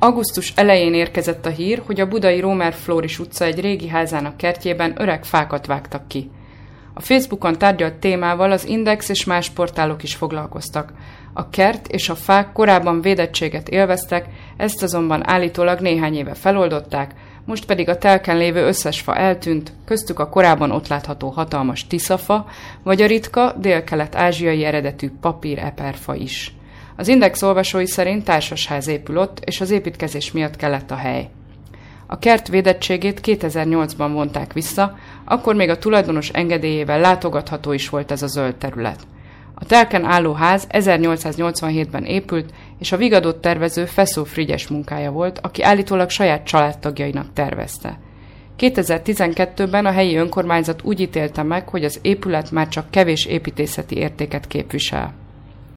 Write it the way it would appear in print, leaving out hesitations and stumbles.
Augusztus elején érkezett a hír, hogy a budai Rómer Flóris utca egy régi házának kertjében öreg fákat vágtak ki. A Facebookon tárgyalt témával az Index és más portálok is foglalkoztak. A kert és a fák korábban védettséget élveztek, ezt azonban állítólag néhány éve feloldották, most pedig a telken lévő összes fa eltűnt, köztük a korábban ott látható hatalmas tiszafa, vagy a ritka, dél-kelet-ázsiai eredetű papír-eperfa is. Az Index olvasói szerint társasház épül ott, és az építkezés miatt kellett a hely. A kert védettségét 2008-ban vonták vissza, akkor még a tulajdonos engedélyével látogatható is volt ez a zöld terület. A telken álló ház 1887-ben épült, és a Vigadót tervező Feszó Frigyes munkája volt, aki állítólag saját családtagjainak tervezte. 2012-ben a helyi önkormányzat úgy ítélte meg, hogy az épület már csak kevés építészeti értéket képvisel.